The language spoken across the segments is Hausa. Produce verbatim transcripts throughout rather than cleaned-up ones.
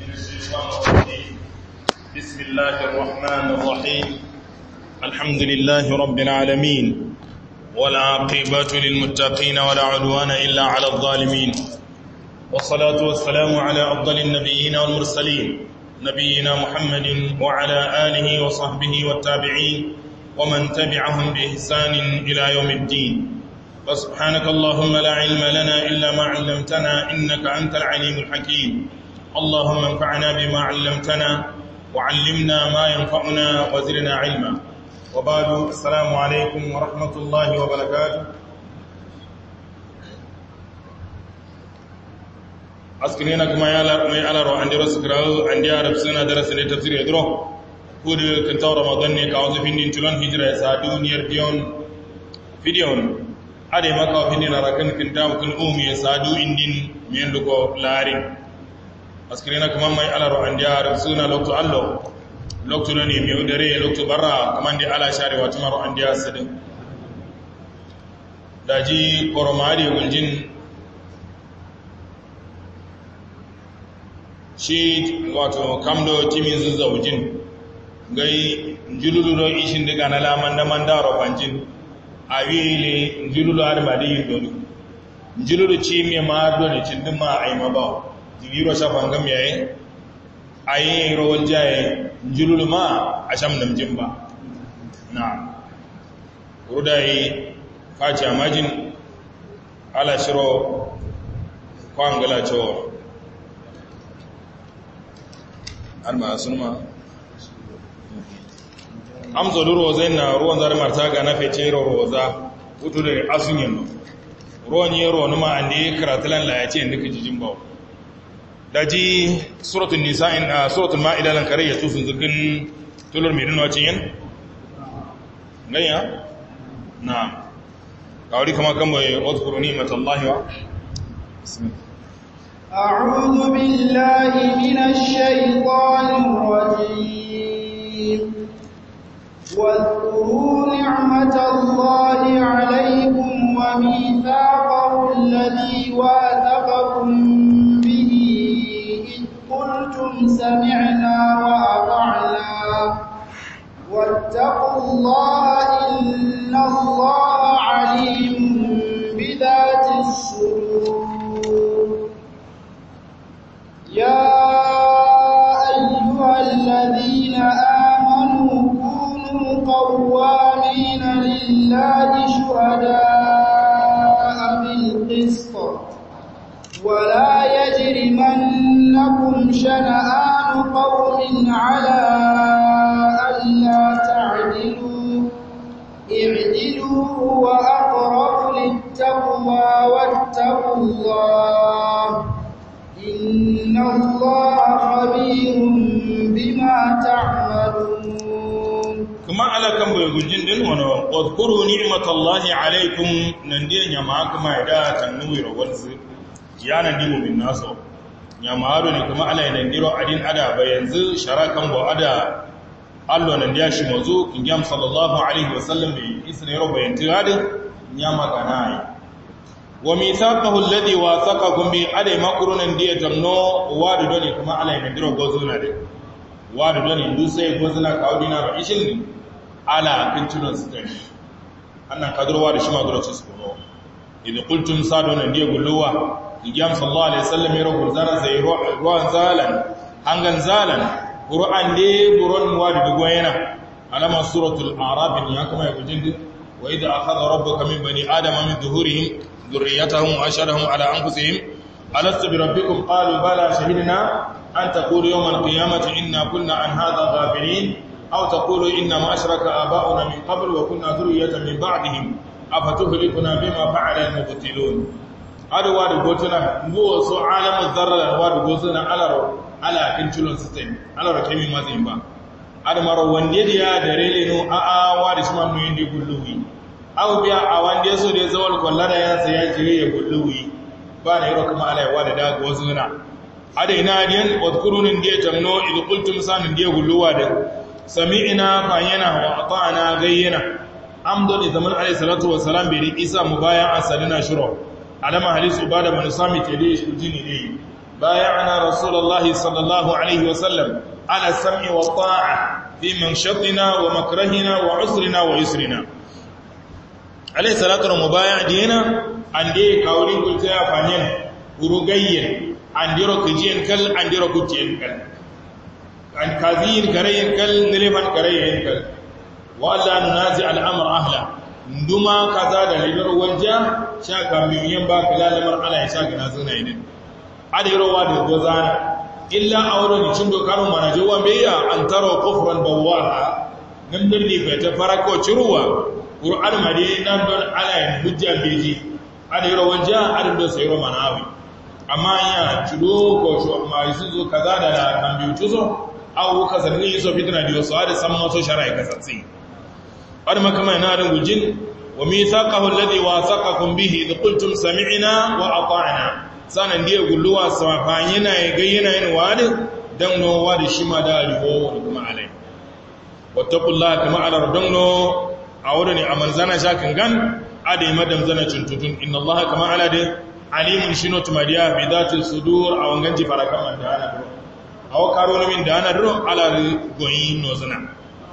الشيطان الرجيم. بسم الله الرحمن الرحيم. الحمد لله رب العالمين، والعاقبة للمتقين ولا عدوان إلا على الظالمين، والصلاة والسلام على أفضل النبيين والمرسلين نبينا محمد وعلى آله وصحبه والتابعين ومن تبعهم بإحسان إلى يوم الدين. فسبحانك اللهم لا علم لنا إلا ما علمتنا إنك أنت العليم الحكيم. اللهم انفعنا بما علمتنا وعلمنا ما ينفعنا وزرنا علما. وبعد، السلام عليكم ورحمة الله وبركاته. أسكنينا كما يالا عندي رسكراو عندي عرب سنة درس لتفسير يدرو كود كنتاو رمضان كاوز فين تلون هجرة سادون يرديون فيديون ade maka hindi na rakan kinta kun umi sadu indin men lugo lari askirina kuma mai alaro andiya rusuna lokto allo lokto ne mi udare lokto barra kuma ndi ala share watu maro andiya sadin daji koromari guljin shi wato kamdo timin zaujin gai jululudo ishin daga na lamanda mandaro panjin awile njululu armadi yindoni njululu chimye maado ne chindima ay maba jigiro shafan gam yayi ay rawal jaye njululu ma asham nam jimba na rudai faci amajin ala shiro kwangala cho arma sunma amso duro zaina ruwan zar marta ga na fece roza utu da asunyin ruwan yero numa ande karatulan la yace ndika jijin bawo daji suratul nisa in suratul maida lan kare yasu sun zugin tulur midin wacin yin ganya na'am kawri kama kan bai uzkuru ni'matallahi wa bismillah a'udhu billahi minash shaitanir rajim. واذكروا نعمة الله عليكم وميثاقه الذي واثقكم به إذ قلتم سمعنا وأطعنا واتقوا الله إن الله عليم بذات الصدور. يا أيها الذين آمنوا قوامين لله شهداء بالقسط ولا يجرمنكم شنآن قوم على ألا تعدلوا اعدلوا هو أقرب للتقوى واتقوا الله إن الله خبير بما تعملون. kuma ala kan bai gujin din wano wadhkuru ni'matallahi alaikum nan dia nyama kuma da tanwir walzi yana dimu min naso nyama aro ne kuma ala nan diro adin ada ba yanzu sharakan bo ada allo nan dia shi mazu kingam sallallahu alaihi wasallam bi isra'ila bayan tirade nyama kanai wa mithaqahu alladhi wathaqakum bi ada makrunan dia tamno wadu dole kuma ala nan diro gozuna de wadu dole ndu sai gozuna kawdina ba ishin ala kintunan su kai annan kadurwa da shi ma dole su ko idan qultum saduna ndiye gulluwa igam sallallahu alaihi wasallam ya rabu zara zai ruwan zalan hangan zalan qur'an ne buron muwadi dugo yana alama suratul a'raf ya kuma ya gujin wa idha akhadha rabbuka min bani adama min zuhurihim dhurriyyatahum wa ashhadahum ala anfusihim alastu bi rabbikum qalu bala shahidna an taqulu yawm al-qiyamati inna kunna an hadha ghafilin أو تقولوا إنما أشرك آباؤنا من قبل وكنا ذرية من بعدهم أفتهلكنا بما فعل المبطلون. هذا واد قوتنا هو سو عالم الذرة واد قوتنا على رو على كنتلون ستين على ركيم ما زينبا. هذا مرة وندي يا دريلينو آآ واد اسمه نيندي بلوي. أو بيا أواندي سو دي زوال كلنا يا سياجري بلوي. بان يروكم على واد دا قوتنا. هذا إنادين واذكرون ندي تمنو إذ قلتم سان ندي بلوا ده. sami'ina fayana wa ata'na gayyana amdo ne zaman alayhi salatu wassalam bi isa mubayan asalina shuro alama halisu bada man sami tele shi jini ne بايعنا رسول الله صلى الله عليه وسلم على السمع والطاعة في منشطنا ومكرهنا وعسرنا ويسرنا عليه الصلاة والسلام مبايع دينا عندي كاولي قلت يا فانين ورغيين عندي ركجين كل عندي ركجين كل عن كاذين كريين كل نلفن كريين كل وألا ننازع الأمر أهلا nduma kaza da libar wanja shaka miyan ba kala lamar ala ya shaka na zuna idin adirowa da gozana illa awron cindo kanu manaje wa beya an taro kufran bawaha nan din ne fa ta farako ciruwa qur'an made nan don ala ya hujja beji adiro wanja adin do sayro manawi amma ya cido ko sho amma su zo kaza da na kambiutu zo awu kaza ne so fitna dio so ada samma so sharai kasatsi adama kama yana da gujin wa mithaqahu alladhi wasaqakum bihi idh qultum sami'na wa ata'na sanan dia gulluwa safanyina ya gayyana yin wadi dan no wadi shima da riwo kuma alai wattaqullaha kama ala radunno awdani amanzana shakin gan ade madam zana cuntutun inna allaha kama ala de alimun shino tumadiya bi dhati sudur awanganji farakan da ana duro aw karo min da ana duro ala goyin no zana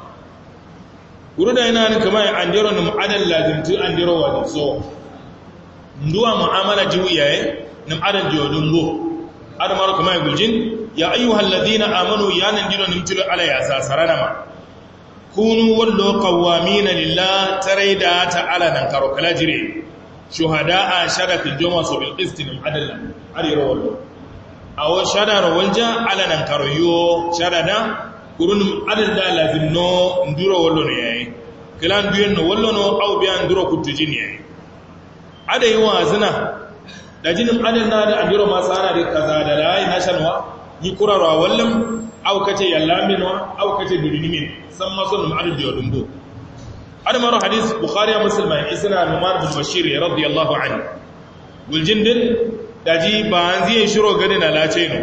guruda yana ni kamar andiro num adal lazimtu andiro wa so nduwa muamala jiwiyaye num adal jodungo adamar kamar guljin ya ayyuhal ladina amanu ya nandiro num tilu ala ya sasarana ma kunu wallo qawamina lillah taraida ta ala nan karo kala jire shuhada'a shadakil juma so bil qist num adal adiro wallo aw shadara walja ala nan karo yo shadada kurun adal da lazim no nduro wallo ne yayi kilan duyen no wallo no aw biyan nduro kutujin yayi ada yi wazina da jinin adal na da andiro ma sana da kaza da lai nashanwa yi kurarwa wallam aw kace yallaminwa aw kace durinimin san ma sunum adal da dumbo ada maro hadith bukhari ya muslim mai isna numar bin bashir radiyallahu anhu guljindin daji ba an zai shiro gadi na lace no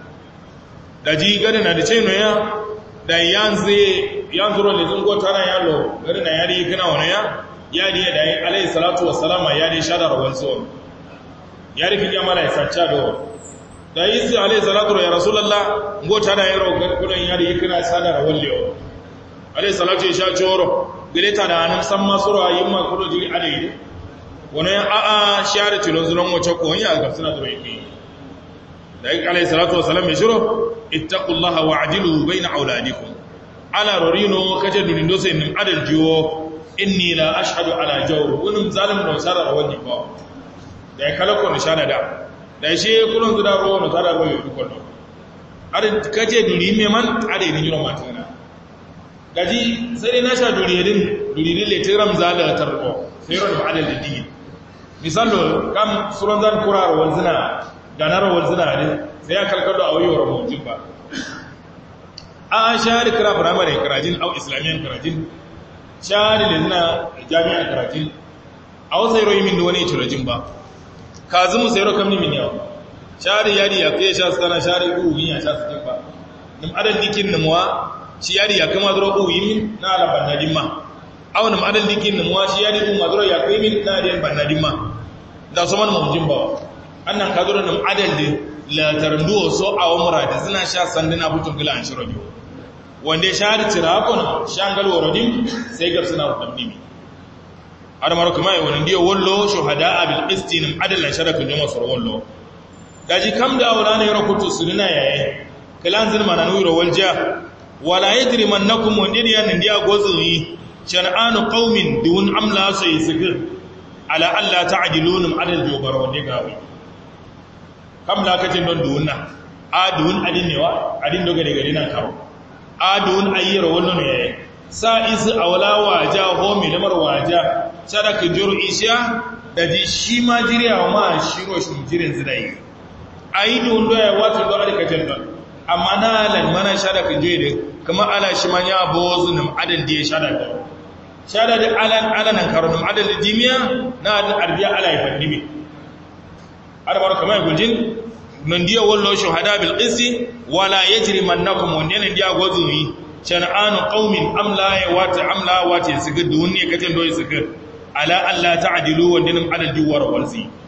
daji gadi na da ce no ya da yanzu yanzu role zungo tana yalo gari na yari kana wani ya yari da yi alayhi salatu wassalama yari shadar wanzo yari fi jamala ya sacca do da yi su alayhi salatu ya rasulullah ngo tana yaro gari kudin yari kana shadar walliyo alayhi salatu ya sha coro gare ta da nan san masuro ayin ma kudo jiri alayhi wani a a share tilon zulon wace ko ya ga suna da yi da yi alayhi salatu wassalam ya shiro ittaqullaha wa'dilu bayna auladikum ala rorino kaje dunindo sai nin adal jiwo inni la ashhadu ala jawr wani zalim no sharar wani ba da ya kala ko ni shana da da shi kulun zuda ro no sharar ro yi ko no adin kaje duri me man ade ni jiro matana gaji sai na sha duri din duri din le tiram zala tarko sai ro da adal dini misalo kam suran zan kurar wanzina ganar wanzina ne sai ya kalkado a wayewar mawujin ba a shahari kira firamare karajin au islamiyyar karajin shahari da zina jami'ar karajin a wasu yaro yi min da wani ya cirajin ba ka zumu sai yaro kamni min yawa shahari yari ya fiye sha su tana shahari uwuyin ya sha su jin ba nim adal dikin namuwa shi yari ya kama zuro uwuyin min na ala bannadin ma au nim adal dikin namuwa shi yari uwu mazuro ya kai min na adiyan bannadin ma da su man mawujin ba annan ka zuro nim adal din latarnduwa so a wamura da suna sha sanduna butun gila an shiro biyu wanda ya shahar cira hakuna shangal warodin sai gar suna rukannimi adamar kuma yi wani diya wallo shuhada a bil istinin adalan sharakin jama sur wallo daji kam da wula ne rakutu sunina yayi kalan zirma na nuyro walja wala yadri mannakum wanda diya nan diya gozuyi shan'anu qaumin dun amla sai sikir ala alla ta'dilunum adal jobar wanda gawi kam la kacin don duwunna a duwun adin ne wa adin dogare gari nan karo a duwun ayyar wannan ne sa isi awla waja ho mi lamar waja sadaka juru isya da ji shi ma jiriya ma shiro shi jirin zidai ayi duwun doya wato do adika kacin don amma na lan mana sadaka jere kuma ala shi man ya bozu nam adal da shada da shada da alan alanan karo nam adal da jimiya na adal arbiya ala ya fadimi arbar kamar guljin nan diya wallo shuhada bil qisti wala yajrimannakum wannan diya gozuyi shan'anu qaumin amla ya wata amla wata sigid dunne kace doyi sigid ala alla ta'dilu wannan adal juwar walzi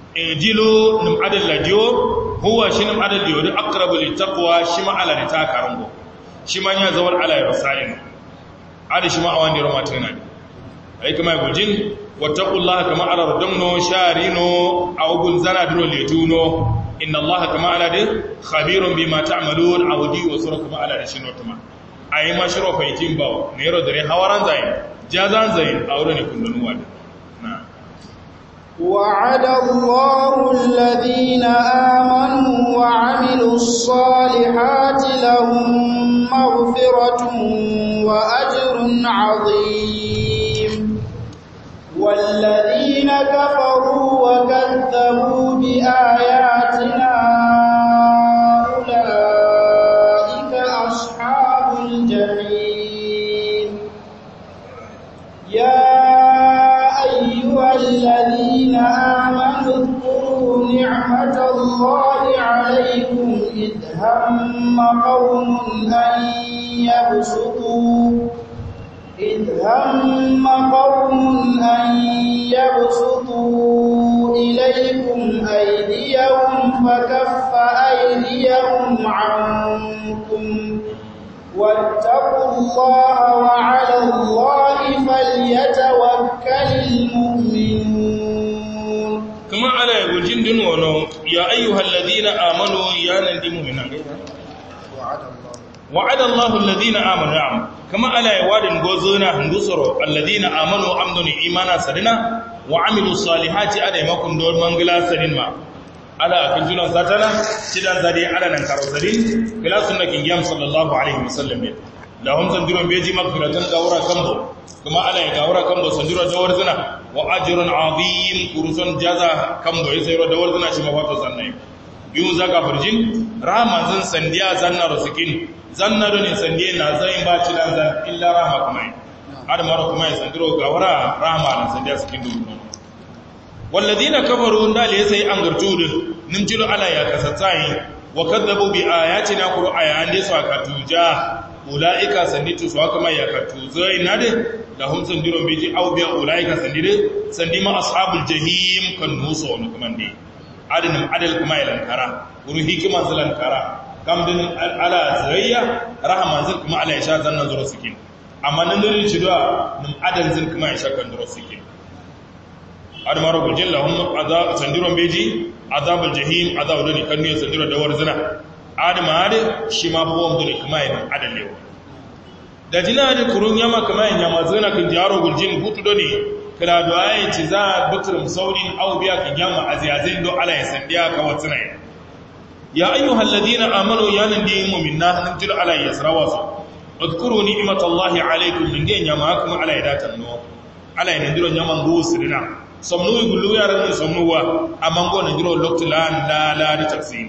ejilo nim adal ladiyo huwa shi nim adal diyo da aqrabu littaqwa shi ma ala ta karango shi man ya zawar ala rasain ada shi ma awan diro matana ai kuma gujin wattaqullaha kama ala radamno sharino awgun zana diro letuno inna allaha kama ala de khabirun bima ta'malun awdi wa sura kama ala shi notuma ai mashro faitin bawo ne ro dare hawaran zain jazan zain aure ne kullun wada na وعد الله الذين آمنوا وعملوا الصالحات لهم مغفرة وأجر عظيم والذين كفروا وكذبوا بآياتنا أولئك أصحاب الجحيم يا أيها الذين آمنوا اذكروا نعمة الله عليكم إذ هم قوم أن يبسطوا إذ هم قوم أن يبسطوا إليكم أيديهم فكف أيديهم عنكم واتقوا الله وعلى الله فليتوكل المؤمنون كما على يقول جندن ونو يا أيها الذين آمنوا يا نندي مؤمنين وعد الله الذين آمنوا نعم كما على يوادن غوزنا هندسرو الذين آمنوا أمدني إيمانا سدنا وعملوا الصالحات أدى مكم دور منغلا سدن ما على كنجنا ساتنا تدان زدي على ننكرو سدين كلا سنة كنجام صلى الله عليه وسلم لهم سندرون بيجي مغفرة غورا كمدو كما على غورا كمدو سندرون دور زنا وأجر عظيم كرسون جازا كمدو يسيرو دور زنا شما فاتو سنة biyun zaka farjin rahama zan sandiya zanna rusikin zanna don sandiya na zan ba ci dan zan illa rahama kuma har mara kuma ya sandiro gawara rahama na sandiya sikin dubu walladina kafaru dal sai an gartudu nimjilo ala ya kasatsai wa kadzabu bi ayatina qur ayan da su aka tuja ulaika sanditu su aka mai ya katuzo inade lahum sandiro biji au bi ulaika sandire sandima ashabul jahim kan nuso no kuma dai adinin adal kuma ilankara wuri hikima zilankara kamdin ala zayya rahama zin kuma ala isha zanna zuro sikin amma nan dirin shi da nim adal zin kuma isha kan zuro sikin admaro gujin lahum azab sandiron beji azabul jahim azab doni kan ne sandiro da war zina adama ade shi ma buwam doni kuma yin adal lewa da jina da kurun yama kuma yin yama zina kan jaro gujin butu doni kira duwaye ci za a buturum saurin au biya kan yamma a ziyazin don ala ya sandiya ka watsuna ya ayyuhal ladina amanu ya nan da yin mu'minna hannun jil ala ya sarawa su udkuru ni'matallahi alaikum din da yamma kuma ala ya datan no ala ya ndiro yaman go sirina somnu gullu ya ran somnuwa amma go nan jiro loktulan la la da tafsir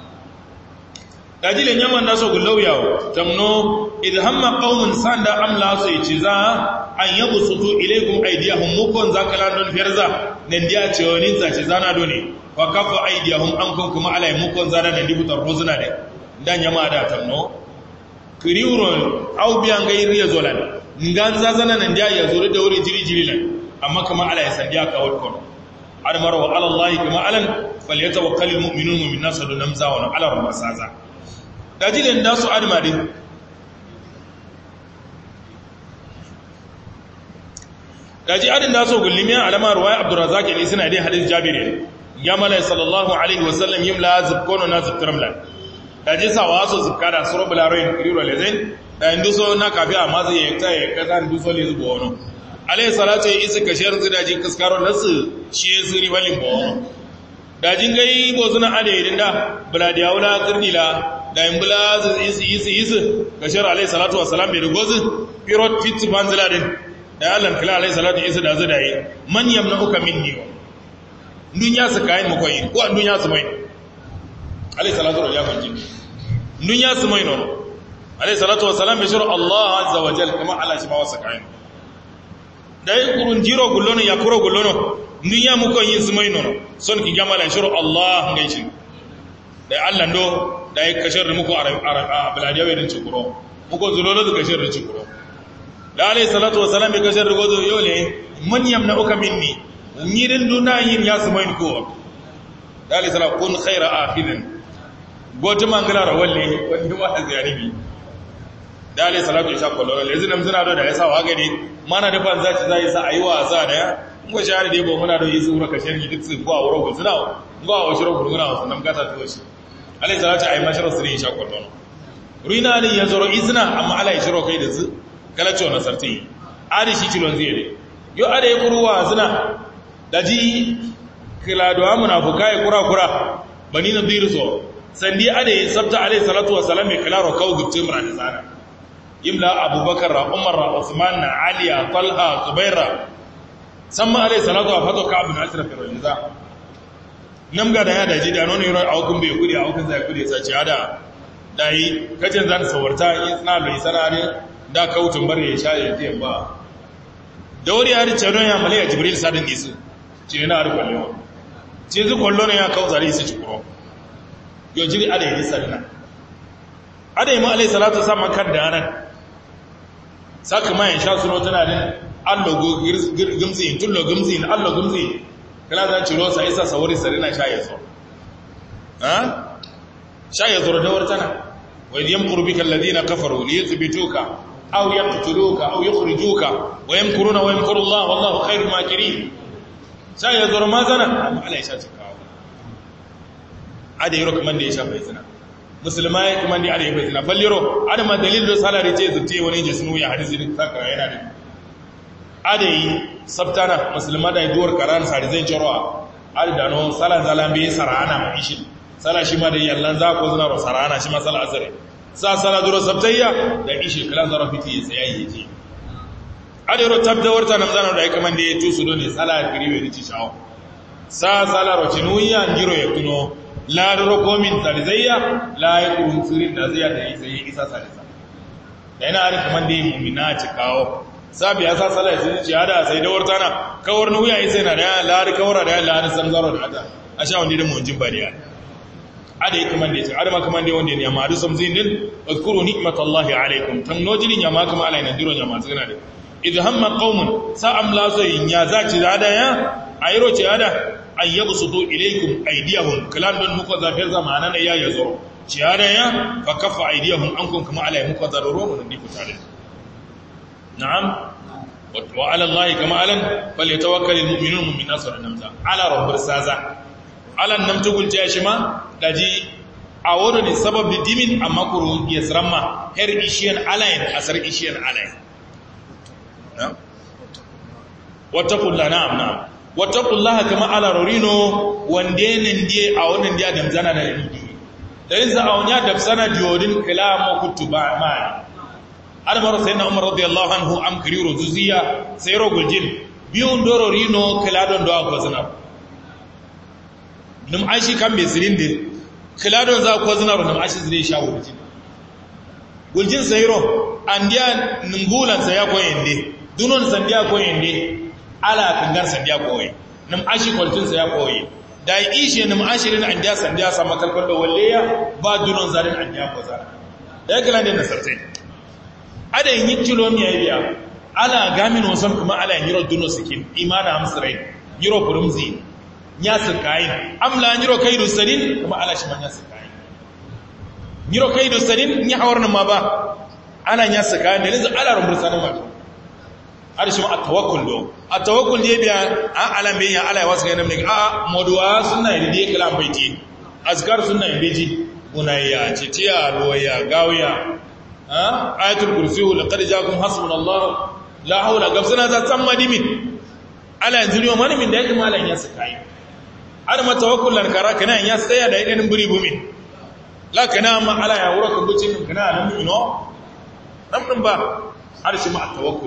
dajile yaman naso gullu yawo tamno idhamma qaumun sanda amla su ci za an yabu sutu ilaikum aidiyahum mukon zakalan don firza nan dia ce wani zace zana dole fa kafa aidiyahum an kun kuma alai mukon zana da dibutar rozuna da dan yama da tanno kiriwro au biyan gairi ya zolan ngan zazana nan dia ya zuri da wuri jiri jiri lan amma kuma alai sandiya ka wadkon admar wa ala allah kuma alan falyatawakkalul mu'minun min nasadu namza wa ala rabbasaza dajilen da su admari daji adin da so gullimiya alama ruwaya abdurrazzaq ne suna dai hadith jabir ya mala sallallahu alaihi wasallam yimla zubkono na zubkaramla daji sawa so zubkara suro bularoin kiriro lezen da induso na kafi amma zai yakta ya kaza induso le zubo wono alaihi salatu isa kashar zidaji kaskaro nasu shi zuri walin bono dajin gai bozuna ade idinda buladiyaula kirdila da imbula isi isi isi kashar alaihi salatu wassalam bai rugozu pirot fit banziladin da Allah kila alaihi salatu isa da zai dai man yamna'uka minni dunya su kai mu koyi ko dunya su mai alaihi salatu ya banji dunya su mai nono alaihi salatu wassalam bi shuru Allah azza wa jalla kama Allah shi ba wasa kai dai kurun jiro gullono ya kuro gullono dunya mu koyi su mai nono son ki jamala shuru Allah ngai shi dai Allah ndo dai kashar mu ko arab baladiyawe din cikuro mu ko zulolo da kashar da cikuro da alayhi salatu wasalam bi kashar gozo yole man yamna'uka minni nyirin duna yin ya sumain ko dali sala kun khaira akhidin gotu mangala rawalle wanda ma azaribi dali salatu isha kullu yanzu nan zina da ya sa wa gari mana da ban zaci zai sa ayi wasa da ya ngo shari da bo muna da yi sura ka sharhi duk su ko a wuro ko zina ngo a washiro gurguna wasu nan gata to shi alai salatu ayi mashara sirri isha kullu ruina ne ya zoro izina amma ala shiro kai da zu kala ce wannan sarti ari shi cilon zai ne yo ada ya kuruwa zina daji kila do munafuka ya kura kura bani nadir zo sandi ada ya sabta alai salatu wassalam ya kila ro kau gubte mura da zana imla abubakar ra umar ra usman na ali talha zubaira samma alai salatu wa fatu ka ibn asraf rajiza nam ga da ya daji da nono yoro aukun bai kudi aukun zai kudi sai ci ada dai kacin zan sawarta ina bai sanare da kautun bare ya sha ya ce ba da wuri har ce don ya malaya jibril sadin isu ce yana har kwallo ce zu kwallo ne ya kawo zare su ci kuro yau jiri ada yi sadina ada yi ma alai salatu sama kan da yanar saka ma ya sha suno tana din allo gumzi in tullo gumzi in allo gumzi kala za ci rosa isa sawari sadina sha ya zo ha sha ya zo da wartana wa yamkuru bika alladhina kafaru liyuthbituka أو يقتلوك أو يخرجوك ويمكرون ويمكر الله والله خير الماكرين سيذر ما زنا على إشاتك هذا يروك من دي إشاء بيزنا مسلمai kuma ni ada yabe zina balliro ada ma dalil do sala rice zutte wani jisnu ya hadisi din saka yana da ada yi sabtana musulma da duwar karan sari zai jarawa ada da no sala zalambe sarana ma ishin sala shi ma da yallan za ko zina ro sarana shi ma sala azare sa sala duro sabtayya da ishi kala zara fiti sai yayi ji ada ro tabda warta nan zana da kaman da to su do ne sala kiriwe ni ci shawo sa sala ro tinuya ngiro ya tuno la ro komin tarzayya la yakun sirin da zai da sai isa salisa da ina ari kaman da mu'mina ci kawo sabi ya sa sala sai ci ada sai da warta na kawar nuya sai na da la ri kawara da la ri san zaro da ada a sha wani da mun jin bariya ada yi kaman da ya ce adama kaman da ya wanda ya ma adu samzin din azkuru ni'matallahi alaikum tan nojilin ya ma kama alai nan diro ya ma tsina da idh hamma qaumun sa'am la zayin ya zaci da ada ya ayro ce ada ay yabsutu ilaykum aydiyahum kalam don muku zafir zamana ne ya yazo ci ada ya fa kaffa aydiyahum ankum kama alai muku zaruro mun di ku tare na'am wa ala allahi kama alan falyatawakkalul mu'minun min nasr namza ala rabbir saza alan nam tugul shi ma daji a wani ne sabab da dimin a makuru ya zirama her ishiyan alayin asar ishiyan alayin wataƙulla na'am na'am wataƙulla kama ala rorino wanda nan die a wannan dia damzana da yanki da yin za a wani dafsana diodin kila makutu ba ma almar sai na umar radiyallahu anhu am kiriyo zuziya sai roguljin biyun doro rino kila don da aka zina num aishi kan bai sirin da kiladon za ku zinar num aishi zai sha wuljin wuljin sayro andiya nungulan sa ya koyen de dunon sandiya koyen de ala kangar sandiya koyen num aishi kwaltin sa ya koye da ishi num aishi rin andiya sandiya sa makalkal da walleya ba dunon zarin andiya ko zara da kilan da nasartai ada yin kilomiya biya ala gamin wasan kuma ala yiro duno sikin imana amsrai yiro furumzi nya sakayin amla nyiro kaidu sadin kuma ala shi manya sakayin nyiro kaidu sadin nya hawarna ma ba ana nya sakayin da yanzu ala rumbur sanin ma har shi ma at-tawakkul do at-tawakkul ne biya an ala me ya ala ya wasu ganin ne a moduwa sunna ne da kala baiti azkar sunna ne beji unayya citiya roya gawiya ha ayatul kursi laqad jaakum hasbunallahu la hawla gafsana ta tamma dimin ala yanzu ne ma min da yake malan ya sakayin har ma tawakkulan kara kana ya tsaya da idan buri bumi la kana ma ala ya wura kan bucin kana nan ino nan din ba har shi ma tawakkul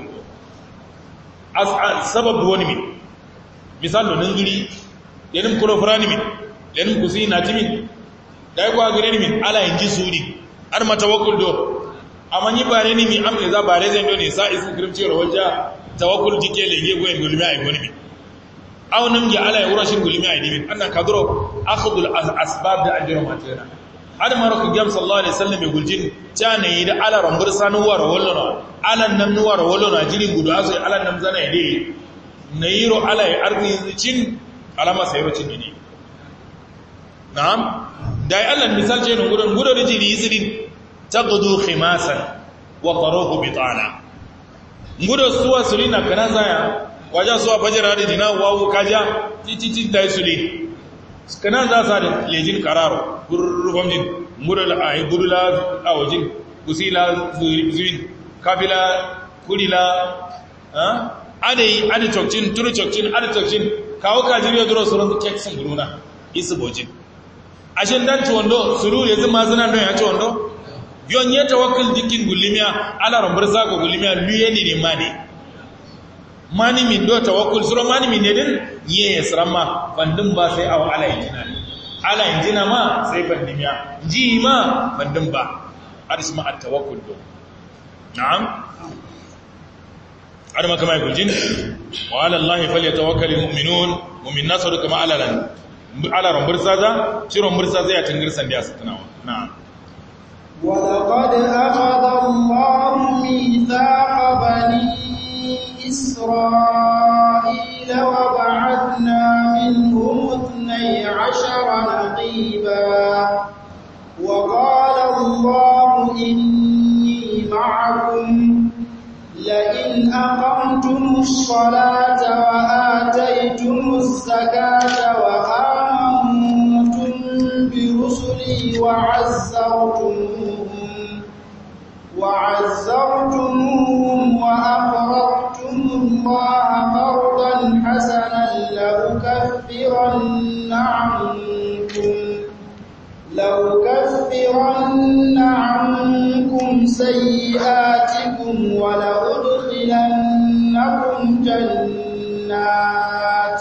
as sabab wani min misal nan guri yanin kuro furani min yanin kusi na timin dai kwa gare ni min ala yin ji suri har ma tawakkul do amma ni bare ni mi amma za bare zai do ne sa isu kirmci rawaja tawakkul jike lege goyen gulmi ai wani min aw nam ji ala yurashin gulmi ai dimin annan kadro akhdul asbab da ajra matana har maraka gam sallallahu alaihi wasallam ya guljin tana yi da ala rambur sanuwar wallona ala nan nuwar wallona jirin gudu azu ala nan zana yi nayiro ala arzi cin alama sayro cin ne na'am da ya Allah misal ce nan gudun gudun rijili yisirin taqdu khimasan wa taruhu bitana gudun suwa sulina kana zaya waja suwa fajira da dina wawu kaja titi da suli kana za sa da lejin kararo gurrufam jin gudun ai gudula awjin kusila zuin kafila kulila ha adai adi chokcin turu chokcin adi chokcin kawo kajiriyo duro surun keksin guruna isu bojin ashin dan tuwando sururi yanzu ma suna don ya ci wando yon ya tawakkul dikin gulimiya ala rambar zago gulimiya luye ne ne mani mani min do tawakkul suro mani min ne din ye yasrama bandin ba sai awa ala injina ala injina ma sai bandimiya ji ma bandin ba arisma at tawakkul do na'am arma kama guljin wa ala allahi falyatawakkalul mu'minun mu'min nasu kama ala lan ala rambar saza shi rambar saza ya tangir sandiya su tunawa na'am ولقد أخذ الله ميثاق بني إسرائيل وبعثنا منهم اثني عشر نقيبا وقال الله إني معكم لئن أقمتم الصلاة وآتيتم الزكاة وآمنتم برسلي وعزرتموهم وعزرتموهم وأقرضتم الله قرضا حسنا لأكفرن عنكم لأكفرن عنكم سيئاتكم ولأدخلنكم جنات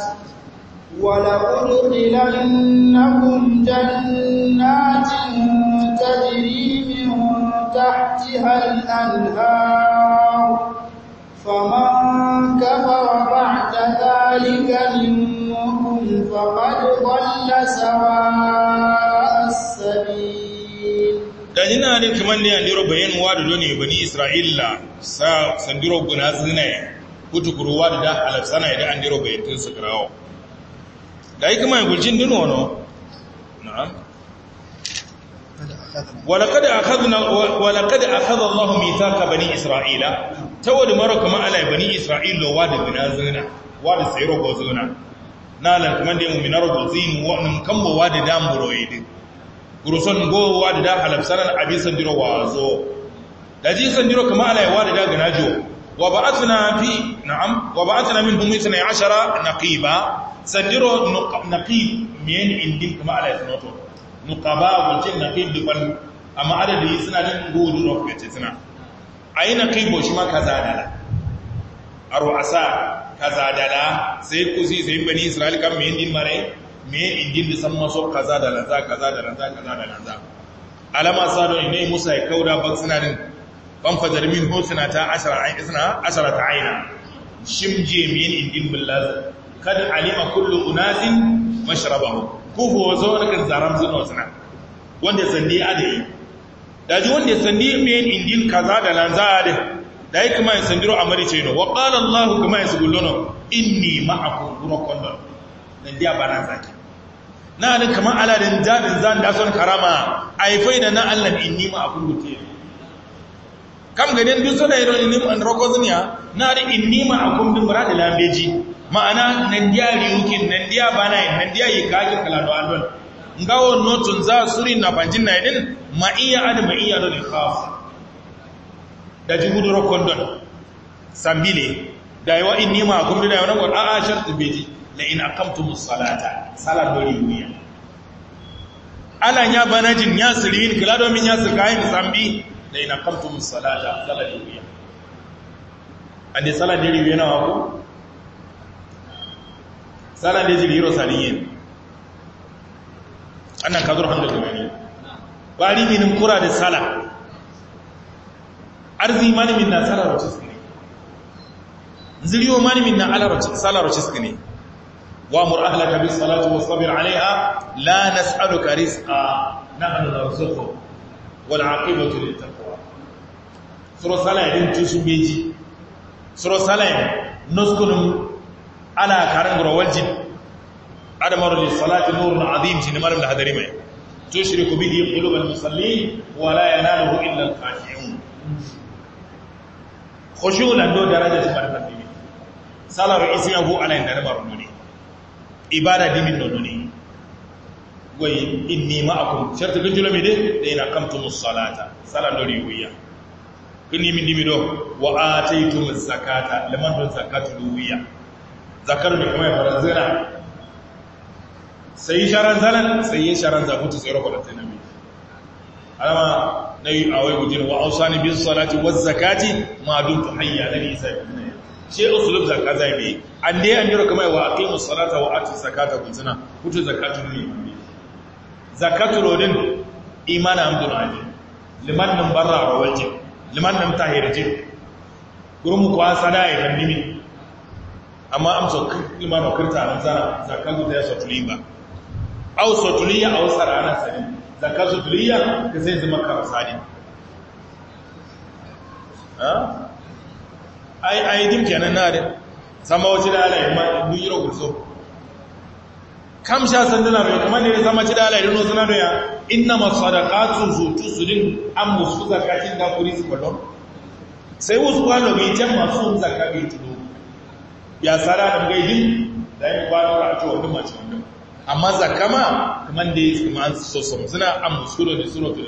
ولأدخلنكم جنات تجري من تحتها الأنهار فمن كفر بعد ذلك منكم فقد ضل سواء السبيل. dajina ne kaman ne andiro bayan wadu doni bani isra'ila sa sandiro guna zina kutukuru wadu da alafsana da andiro bayan tun su kirawo da yi kuma gulcin dino no na'am walaqad akhadna walaqad akhadha Allah mithaqa bani isra'ila tawad maraka ma ala bani isra'ila wadu guna zina wadu sayro go zina nalan kaman da mu'minar gozin wa nan kambo wadu da muroyidi guruson go wadu da halafsanan abi sandiro wazo da ji sandiro kama ala wadu da ganajo wa ba'athna fi na'am wa ba'athna minhum ithnay ashara naqiba sandiro naqib men indin kama ala sanoto nuqaba wajen naqib dubal amma adadi suna din gudu rof yace suna ayi naqibo shi ma kaza dala arwasa kaza dala sai kusi sai bani isra'il kam men din mare me indin da san maso kaza da lanza kaza da lanza kaza da lanza alama sado ne Musa ya kauda bak suna din fan fajar min husna ta ashara ayn isna ashara ta ayna shimje min indin billaz kad alima kullu unasin mashrabahu kufu wazo kan zaram zuno suna wanda sandi adai daji wanda sandi min indin kaza da lanza da dai kuma sandiro amari ce no wa qala Allah kuma yasguluna inni ma'akum rukunna dan dia bana zaki na da kamar aladin jadin zan da son karama aifai da na Allah inni ma akun gute kam ganin duk sona iron inni an rokozniya na da inni ma akun bin murad lambeji ma'ana nan dia riukin nan dia bana nan dia yi kakin kala do andon ngawo notun za suri na banjin na idin ma iya ad ma iya do khaf da jibudu rokondon sambile da yawa inni ma akun da yawa nan a a shartu beji la in aqamtumus salata salat dori duniya ala nya banajin nya sirin kila do min nya sirkayin sambi la in aqamtumus salata salat duniya ande salat dori wena wako salat de jiri ro saliyin annan kadur handa da gani bari min kura da sala arzi mani min na sala ro ciskini ziriyo mani min na ala ro sala ro ciskini وامر اهلك بالصلاه واصطبر عليها لا نسالك رزقا نحن نرزقك والعاقبه للتقوى سوره صلاه din tusubeji suro salam noskunum ala karangro waljib adamaru lis salati nurun azim shi ne malam da hadari mai tushriku bihi qulubal musallin wa la yanaluhu illa al khashi'un khushu'an do daraja shi barka dimi salaru isyahu ala inda maru ne ibada dimin do ne goyi inni ma'akum shartu kun julo mi de da ina kamtumus salata salan do riwiya kini min dimi do wa ataytumuz zakata liman do zakatu riwiya zakar da kuma farazina sai sharan zalan sai sharan zakutu sai roko da tanabi alama nayi awai gujin wa ausani bis salati waz zakati ma dumtu hayya da isa ibn shi usulub zakka zai bi an dai an jira kuma wa aqimus salata wa atuz zakata kunzina kutu zakatu ne zakatu rodin imana amdun ali liman nan barra rawajin liman nan tahirji gurumu kwa sada ya dimi amma amso imano kirta nan zara zakatu ta sotuliba aw sotuliya aw sarana sani zakatu sotuliya ka sai zama karasani ha ai ai dim kenan na da sama wace da Allah ya du yiro gurso kam sha sandana mai kamar ne sama ci da Allah ya no sana da ya inna masadaqatu zutusudin am musu zakatin da kuri su kwalon sai wasu kwano mai jan masu zakati tudu ya tsara da gaidin da yi kwano a cewa wani mace wanda amma zakama kamar da ya kuma an so samu suna an musuro da suratul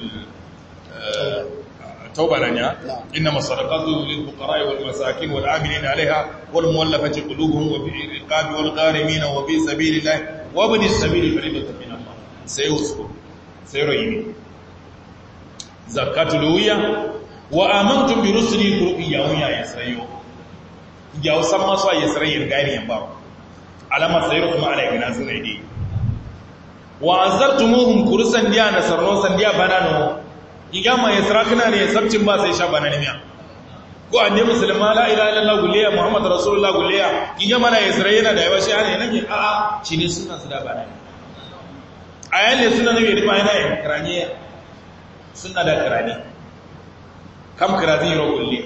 tauba nan ya inna masadaqatu lil fuqara wal masakin wal amilin alaiha wal muwallafati qulubuhum wa fi riqabi wal gharimin wa fi sabilillah wa ibn as-sabil fariidatan min Allah sai wasu sai royi zakatul wiya wa amantum bi rusuli qur'iyya ya yasayo ya san masu a yasirai gani yan ba alama sayar kuma ala gina suna yi wa azartumuhum kursan diya na sarno san diya banano igama yasra kana ne sabcin ba sai sha banani miya ko annabi musulma la ilaha illallah gulliya muhammad rasulullah gulliya igama na yasra yana da yawa shi ne nake a a shine sunna su da banani ayan ne sunna ne da yana yin karanye sunna da karani kam karati ro gulliya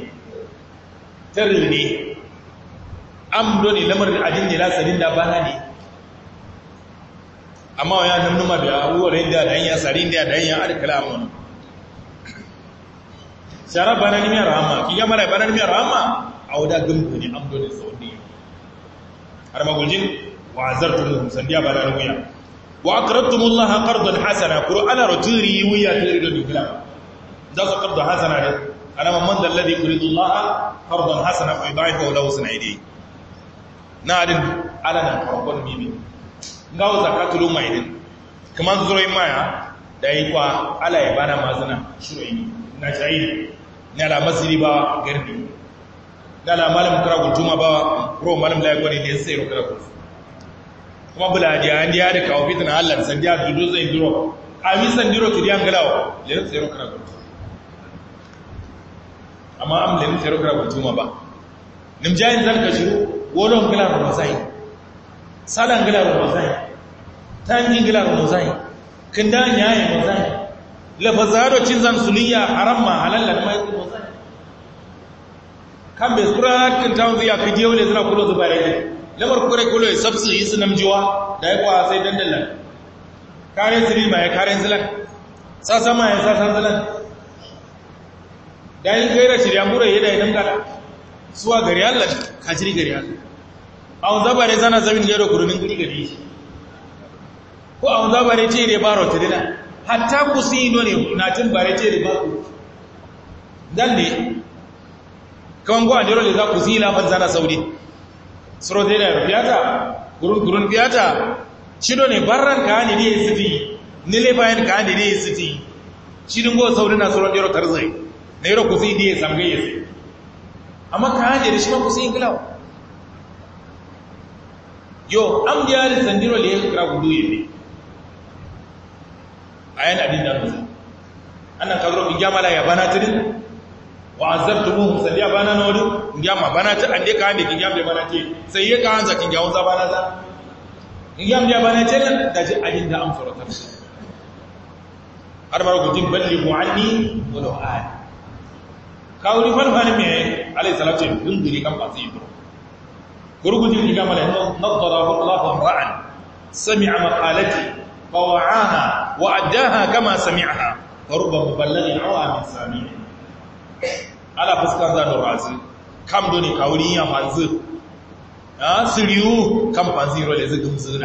tarni am doni lamarin adin ne lasarin da bana ne amma wa ya namnuma da wurin da dan ya sarin da dan ya arkala mun shara bana ni mai rahama ki ga mara bana ni mai rahama auda gumbu ne am doni saudi har maguljin wa azartum sandiya bana ni wiya wa aqradtumullaha qardan hasana qur'ana ruturi wiya turidu dukla da su qardan hasana ne ana man da alladhi yuridullaha qardan hasana fa yudaifu lahu sanaidi na adin alanan farkon bibi ngawo zakatul maidin kaman zuroi maya da yi kwa ala ya bana mazana shiroi na shayi na la masiri ba garbi na la malam kara gutuma ba ro malam la gwani ne sai ro kara ku kuma buladi an diya da kawo fitina Allah san diya dudu zai duro ami san diro ki diyan galawo le sai ro kara ku amma am le sai ro kara gutuma ba nim jayin zan ka shiru wolon gila romazai sadan gila romazai tanjin gila romazai kinda nyaye romazai lafazaro cinzan suliya haram ma halalla da mai romazai kan be sura kin tawo ya kaje wale zina kulo zubare ne lamar kure kulo ya sabsu yi sunam jiwa da ya kwa sai dandalan kare siri mai kare zilan sa sama ya sa san zilan dai gaira shirya mura yada idan gada suwa gari Allah kajiri gari Allah awon zabare zana zamin gero kurunin guri gari ko awon zabare ce ne baro tidina hatta kusino ne na tin bare ce ne ba ku dan ne kawan go andero le za ku zila ban zana saudi suro dai da biyata gurun gurun biyata shido ne barran ka ne ne siti ni le bayan ka ne ne siti shidin go saudi na suro dero tarzai ne ro kusi die samgaye sai amma ka haje da shi ma kusa yin gilawa yo am jari sandiro le ya kira gudu yi ne a yana adin da nusa annan kagro in gyama la ya bana tirin wa azabtumuhum sandiya bana na wadu in gyama bana ta ande ka hande kin gyama da bana ce sai ya ka hanza kin gyawon za bana za in gyama da bana ce da ji adin da am suratar har mara gudun balli mu'anni walau ahad kawuri falfani mai alai salatu yin dunduri kan masu yi duro gurgujin riga mala nadarahu Allahu ra'an sami'a maqalati fa wa'aha wa addaha kama sami'aha fa rubba muballighin aw min sami'in ala fuskan da razi kam doni kawuri ya fanzu a siriyu kam fanziro le zugum zuna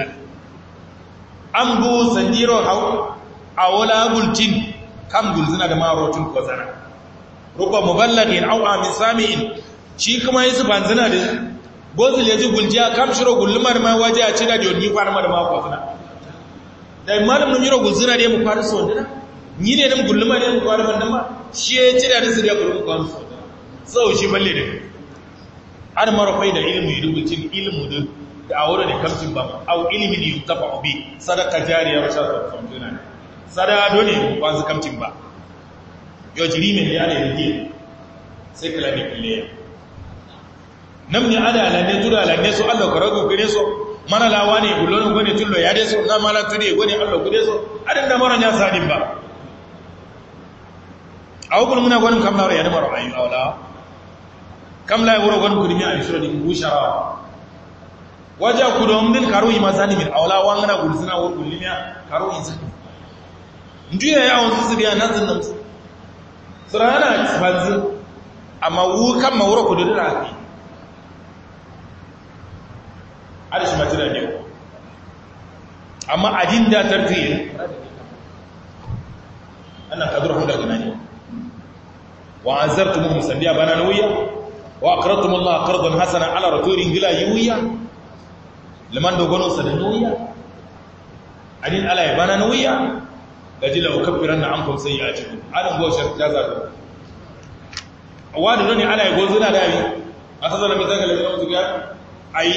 ambu sanjiro haw awala bultin kam gulzuna da marotun kozana rubba muballighin aw min sami'in shi kuma yasu fanzuna da gozul yaji guljiya kam shiro gullumar ma waje a cida da yoni kwana ma da ma kozana da malam mun yiro gulzuna da mu fara so dana ni ne nan gullumar da mu fara bandan ma shi ya cida da siriya gullum kwana so so shi balle da an marafai da ilmu yi rubutun ilmu da a wurin da kamcin ba au ilimin yi tafa obi sadaka jariyar shafar kamtuna ne sadaka dole ba su kamcin ba yau jiri mai ya da yanki sai kala ne kulle ya nan ne ada alanne tura alanne su allah karago gane so mana lawa ne gulonin gwani tullo ya deso na mala tuni gwani allah gude so adin da mara ya sadin ba a hukun muna gwanin kamlar ya da mara ayu aula kam la wuro gon kudimi al shuradi bushara waja kudom din karo yi mazani min awla wangana gulsina wor gulimiya karo yi zani ndiye ya on su biya nan zan namsu surana fanzu amma wu kam ma wuro kudura ki alishi matira ne amma adin da tartiyin annan kadur huda ganani wa azartumuhum sandiya bana nawiya وأقرضتم الله قرضا حسنا على رتور غلا يويا لمن دوغونو سدنويا أدين على يبانا نويا لجل أكبرن عنكم سيئاتكم أنا هو شرط جازا واد دوني على يغوزنا داوي أتذكر مثلا الذي قلت أي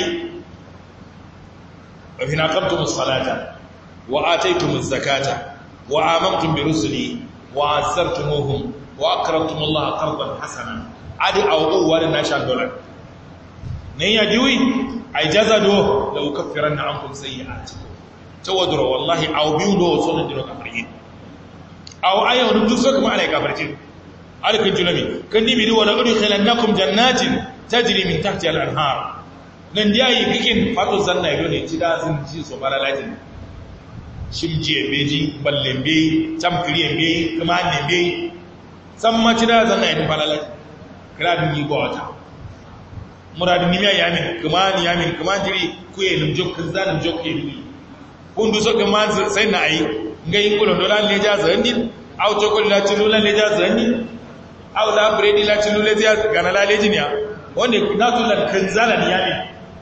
وإن أقمتم الصلاة وآتيتم الزكاة وآمنتم برسلي وعزرتموهم وأقرضتم الله قرضا حسنا adi awu wani national dollar ne ya diwi ai jaza do da ukaffiran na ankum sayyi'at tawadru wallahi aw biu do so na diro kafarin aw ayo duk so kuma alai kafarci alkin julami kan ni bidu wala udkhilannakum jannatin tajri min tahtiha al-anhar nan dai kikin fatu zanna yo ne cida sun ci so baralatin shimje beji ballembe tamkriye be kuma ne be samma cida zanna yin balalatin kiradin yi gwata muradin nimiya yamin kuma ni yamin kuma jiri kuye nim jokkin zanim jokke ni kundu so kuma sai na ayi ngai kulo dolan le ja zandi aw chokol la tilu la le ja zandi aw la bredi la tilu le ja gana la leji niya wanda na tulan kanzala ni yamin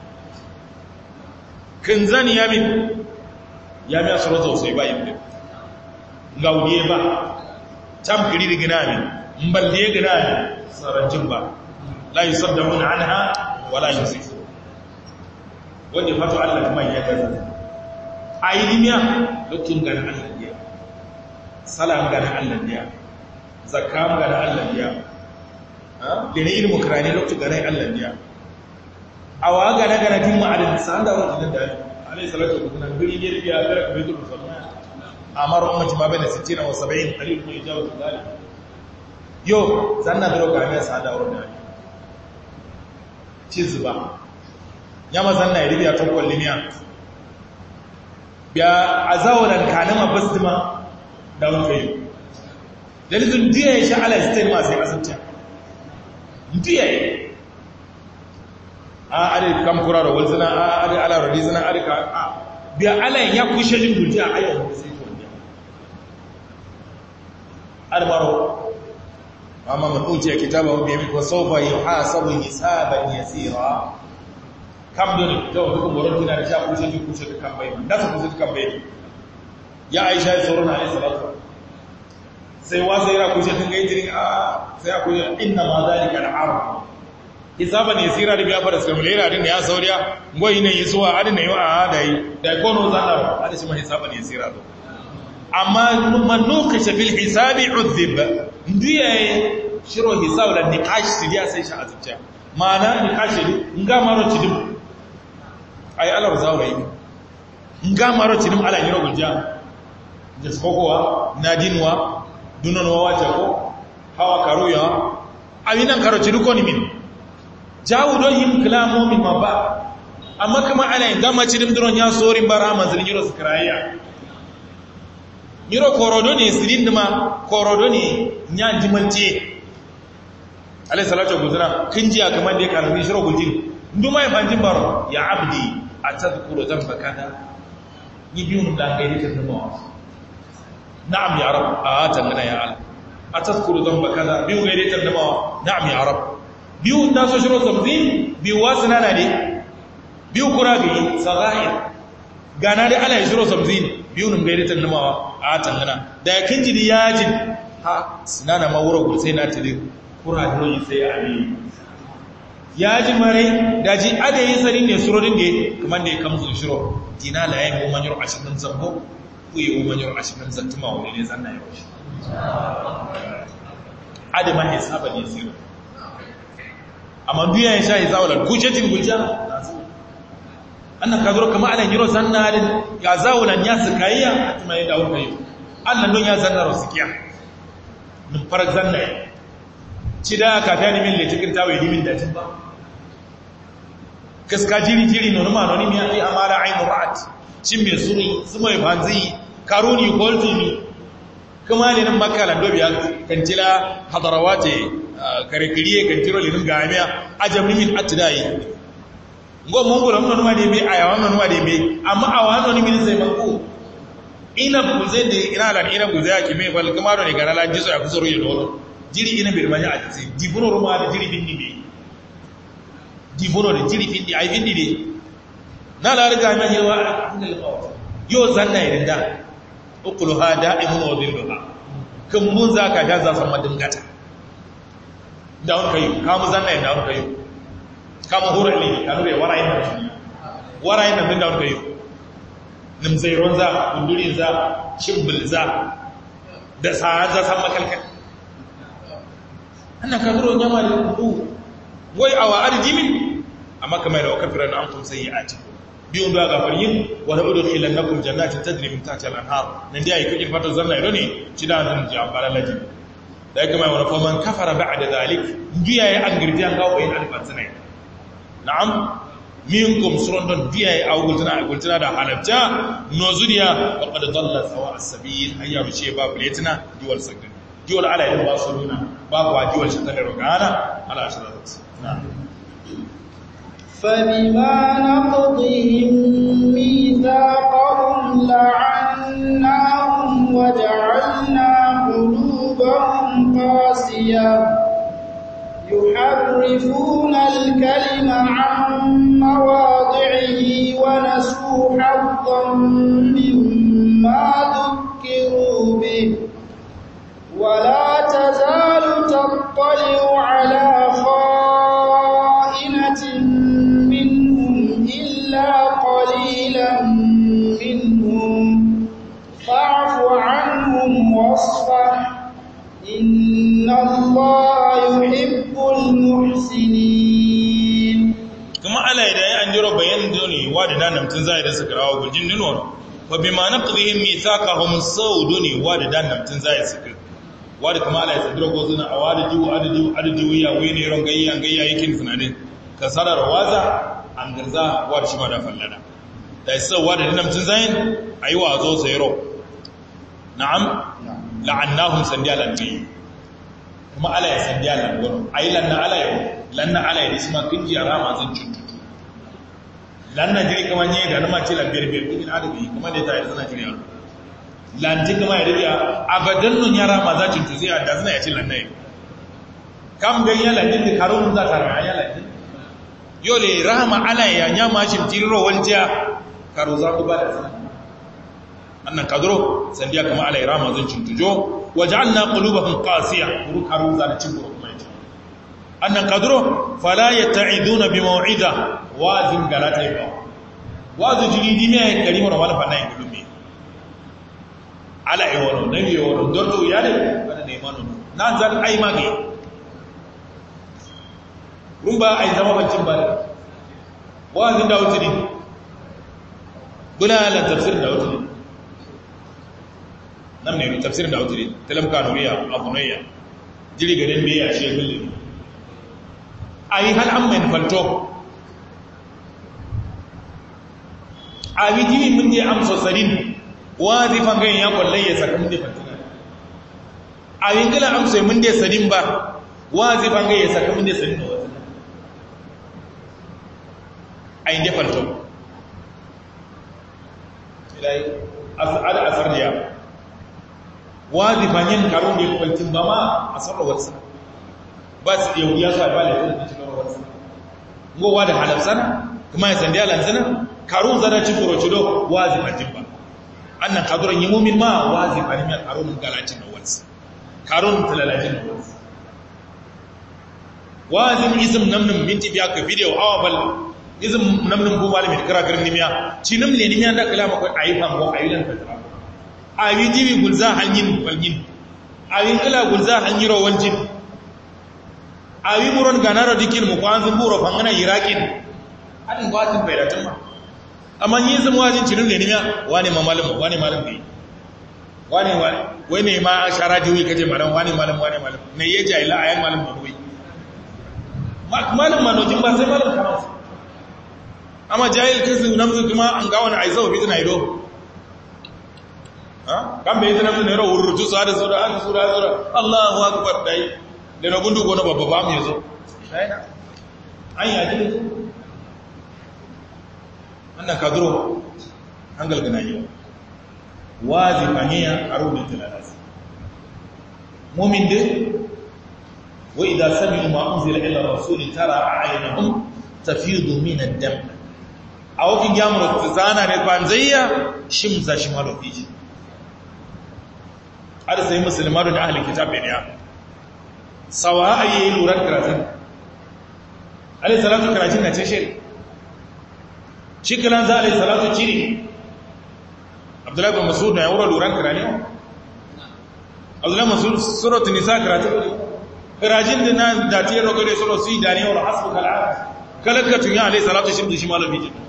kanzani yamin yamin asroto sai ba yimbe ngawdiye ba tam kiri digina min mballe gina min sarancin ba la yi sabdamun anha wala yi sifu wanda fato Allah kuma ya gaza a yi limiya lokacin gani Allah biya salam gani Allah biya zakam gani Allah biya da ne ilmu kirani lokacin gani Allah biya a wa gane gane tun ma'adin sa'an da wani da alai salatu da kuma guri ne biya da kuma yi musamman amara ummati ma bayna sittina wa sab'in qalil min ijabati dhalik yo zanna daro ka mai sada wurin da cizba nyama zanna iri biya tokkol limiya biya azawalan kanama basdima da wuce dalilin diya ya sha ala stain ma sai asabta diya a ari kam kura da walzina a ari ala radizina ari ka biya ala ya kushe jin gulja ayyuka sai to biya arbaro amma man utiya kitabahu bi yaminihi wa sawfa yuhasabu hisaban yasira kam doni to ko boron kina da sha kushe ji kushe kan bai da su kushe kan bai ya aisha sauran alayhi salatu sai wa sai ra kushe tun gai jirin a sai aku inna ma zalika al-arab hisaban yasira da biya fara sai mulera din ya sauriya ngoyi ne yisuwa adin ne a dai da kono zanar adin shi ma hisaban yasira to amma man nuqisha fil hisabi udhib ndiye shiro hisab da nikash sidiya sai shi azubta mana nikash nga maro cidim ay alar zawai nga maro cidim ala yiro gulja da skokowa nadinwa dunonwa wace ko hawa karuya ayinan karo cidu ko ni min jawu don him kalamo min mabba amma kuma ala yin gama cikin duron ya sorin bara manzilin yiro su kirayya yiro korodo ne sirin dima korodo ne ya jimalce alai salatu guzura kin jiya kamar da ya karbi shiro gujin nduma ya fanjin baro ya abdi atadhkuru dhanba kada ni biyu da gaidi ta dama na'am ya rab a tangana ya ala atadhkuru dhanba kada biyu gaidi ta dama na'am ya rab biyu da so shiro sabzin biyu wasana na ne biyu kurabi sagair gana da ala shiro sabzin biyu nun gaidi ta dama a tangana da kin ji yajin ha sinana mawuro gulsai na tidi kura yi sai ali ya ji mare da ji adayi sanin ne surorin da kamar da ya kamzu shiro dina la yayin goma yaro ashirin zambo ku yi goma yaro ashirin zantuma wani ne zanna yau shi adama ne saba ne siro amma duya ya sha ya zawala gujetin gulja annan ka zuro kamar ana yiro zanna da ya zawala ya sakayya atuma ya dawo kai annan don ya zanna rosikiya nun farak zanna ya ci da kafiya ne min le cikin tawo yi min datin ba kaska jiri jiri no ma no ni mi ai amara ainu ra'at cin me suri suma yi fanzi karuni koltumi kuma ne nan makala dobi ya kantila hadarawate karekiriye kantiro linin gamiya ajamni min atdai ngo mongo lam no ma de be ayawa no ma de be amma awa no ni min sai mako ina buze de ina lan ina buze ya kime fal kuma no ne garala jiso ya kusuru yi do jiri ina bir manya a tsi dibuno ruma da jiri bindi be dibuno da jiri bindi ai bindi de na la riga mai yawa alhamdulillah yo zanna irin da ukuluha da'imun wa dhilluha kun mun zaka da za san madin gata dawon kayu kamu zanna irin dawon kayu kamu hura ne kanu da warayin da warayin da bin dawon kayu nim zairon za kundurin za shimbil za da sa za san makalkal annan ka zuro nyama da ku wai awa arjimin amma kamar da kafiran an kun sayyi'ati biyun da gafarin wa nabudkhilannakum jannatin tajri min tahtiha al-anhar nan dai yake kin fata zanna ido ne ci da zan ji ambara laji da yake mai wani faman kafara ba'da zalik biya ya an girdi an gawo bayin alfatsinai na'am minkum surundun biya ya awgultana awgultana da halabta nozuriya faqad dalla sawa as-sabil ayya bi ce babu letina diwal sakin diwal ala yin basuluna babu wa diwal shi tare rogana ala shiradat na'am فبما نقضهم ميثاقهم لعناهم وجعلنا قلوبهم قاسية يحرفون الكلم عن مواضعه ونسوا حظا مما ذكروا به ولا تزال تطلع على خائنة قليلا منهم فاعف عنهم واصفح إن الله يحب المحسنين كما على يدعي أن يرى بيان دوني وادنا نمتن زائد سكراء وبالجن نور وبما نقضهم ميثاقهم الصودوني وادنا نمتن زائد سكراء wadi kuma ala ya tsadira ko suna a wadi jiwo adadi adadi wuya wuyi ne ron gayya gayya yakin sunane ka sarar waza an garza wadi shi ma da fallada da isa wadi namtin zayin ayi wa zo sayro na'am la'annahum sandialan bi kuma ala ya sandialan gono ayi lanna ala ya lanna ala ya isma kinji arama zan cututu lanna jiri kaman yayi da nama ce lambiyar biyar din adabi kuma da ta yi zana jiri yaro lanti kuma ya riya abadan nun yara ma za cin tuzi da zana ya ci lannai kam gan ya lanti da karun za ta rama ya lanti yole rahama ala ya nyama shin tirro waljiya karo za ku ba da zana annan kadro sandiya kuma ala rama zan cin tujo waj'alna qulubahum qasiya kuru karun za da cin kuru kuma yace annan kadro fala yata'iduna bi maw'ida wazin galata ba wazu jiridi ne karimar wala fanai gulumi ala e wono nabi e wono dorto yade bana ne manu nan zan ai mage rumba ai zama bancin bale wazin da wuturi guna la tafsir da wuturi nan ne tafsir da wuturi talam kanuriya abunayya jiri garin me ya ce kullu ai hal amman falto a bidimi mun je amso sarin wazifan gayin ya kwalle ya saka mun da fatina a yingila amso mun je sarin ba wazifan gayin ya saka mun da sarin wasu a yin falto ilai as'ada asardiya wazifan yin karun da ya kwaltin ba ma a sarrawarsa ba su yau ya sa ba laifin da cikin rawarsa gowa da halafsana kuma ya sandiya lanzana karun zana ci furocido wazifan jimba annan kaduran yi mumin ma wazifan mai karun galacin na wansu karun talalacin na wansu wazin izin namnin minti biya ka bidiyo awa bal izin namnin bu malami da kira garin nimiya ci nam ne nimiya da kalama kwai a yi fambo a yi lan fatara a yi jibi gulza hanyar falgin a yi kila gulza hanyar rawancin a yi buron ganaro dikin mu kwanzin buro fangana irakin haɗin gwatin faidatun ma amma yi zama wajen cinin ne nimiya wane ma malam wane malam ne wane wane wai ne ma shara jiwi kaje malam wane malam wane malam ne ya jahila a yan malam manuwai malam manojin ba sai malam kanansu amma jahil kinsu namzu kuma an ga wani aizawa fitina ido kan bai zina ne rawar rutu su hada sura hada sura sura Allahu akbar dai da na gundu gona babba ba mu yazo an yaji ne annan kadro an galgana yi wazifaniya a rubin tilalas mumin din wa idza sami'u ma unzila ila rasuli tara a'yunahum tafidu min ad-dam aw kin jamru tsana ne kwanzayya shimza shimalo fiji har sai musulmanu da ahlul kitab ne ya sawa ayi luran karatun alayhi salatu karatun na ce shi shikalan za alayhi salatu ciri abdullahi bin mas'ud na yawra luran karani abdullahi mas'ud suratul nisa karatun karajin da nan da tiyar rogare sura si da ne wala hasbuka al'ad kalakatu ya alayhi salatu shimdi shi malabi ji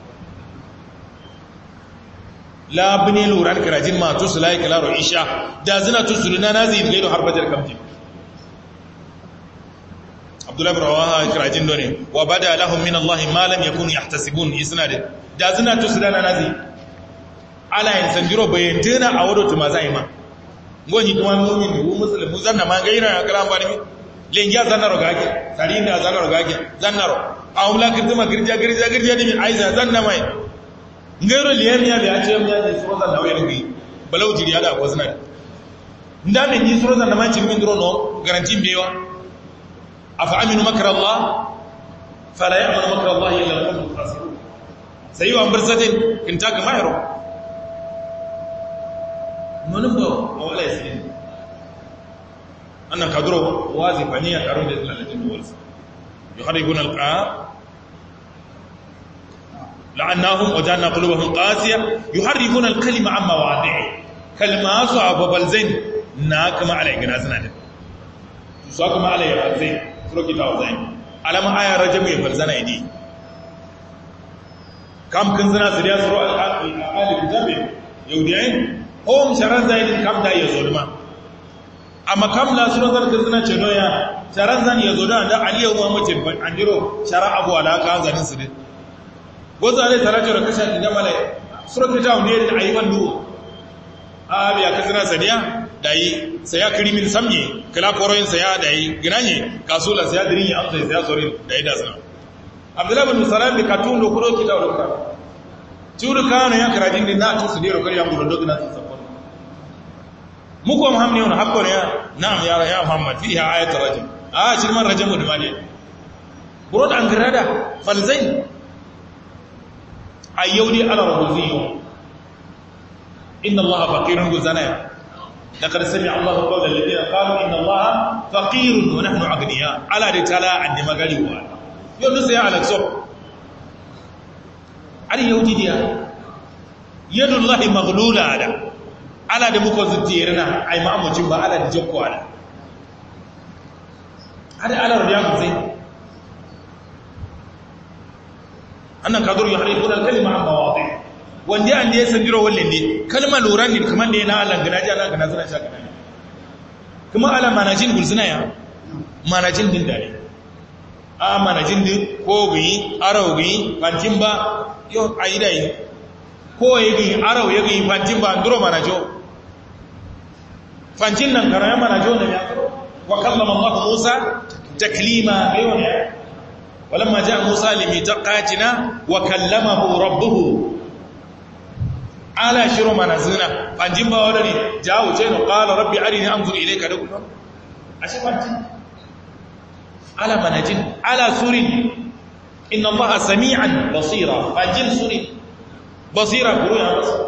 la bini luran karajin ma to sulai kala ro isha da zina to suluna nazi gaido har bajar kamti abdullah ibn rawaha karajin done wa bada lahum min allah ma lam yakunu yahtasibun isnad da zina to suluna nazi ala yin sanjiro bayantena a wado tuma zai ma ngoni kuma mu'min ne muslim mu zanna ma gaira ya karam bani len ya zanna ro gage sari da zanna ro gage zanna ro a umla kirtima girja girja girja dimi aiza zanna mai ngero liyamiya da ace mu ya ji suro zanna wayar ngi balau jiri ya da ko zina nda men ni suro zanna ma ci min drono garanti bewa afa aminu makra allah fala ya'manu makra allah illa al-qawmul khasirun sai wa ambarsatin kinta ga mahiro nonin ba a wala ya sai annan kaduro wazifa ne ya karo da lalacin duwarsa yuharibuna alqa la'annahum wajanna qulubuhum qasiya yuharibuna alkalima amma wadi'i kalma su ababal zain na kama alai gina suna da su kama alai ya zain suroki ta zain alama aya rajam ya falzana idi kam kan zina su da suro al-kitabi yaudiyin hom sharan zaidin kam da yazo duma amma kam la suro zarka zina ce doya sharan zan yazo da da aliyu ma mace andiro shara abu ala ka zanin su din gozo ale tarajo da kashin da malai suro kita ne da ayi wandu a biya kasina saniya dai sai ya krimin samye kala koroyin sai ya dai ginanye kasula sai ya dirin ya amsa sai ya sore dai da sana abdullahi bin salam bi katun do kuro kita do ka turu kana ya karajin din na tusu dero kar ya mu do na su muku muhammad ne hakko ne na'am ya ya muhammad fiha ayatul rajm ah shirman rajm da mali burod an garada falzain ayyudi ala rabbihi inna allaha faqirun guzana laqad sami'a allahu qawla alladhina qalu inna allaha faqirun wa nahnu aghniya ala da tala an magari wa yau sai ala so ali yahudi dia yadullahi maghlula ada ala da muka zuttiyarna ai ma'amucin ba ala da jakko ala ada ala rubiya ku sai annan kadur yuharifuna al-kalima an mawadi wanda an da ya sandiro wallan ne kalma luran ne kaman da yana Allah ganaji Allah gana suna shaka ne kuma ala manajin gulsuna ya manajin din dare a manajin din ko bi arawi bantin ba yo ayi dai ko yegi arau yegi fantin ba nduro manajo fantin nan karaya manajo ne ya wa kallama Allah Musa taklima ayona walamma jaa Musa limiqatina wa kallamahu rabbuhu ala shiro manazina fantin ba wadani jawo ce no qala rabbi arini anzur ilayka da kullu ashe fantin ala manajin ala surin inna Allah sami'an basira fantin surin basira guru ya basu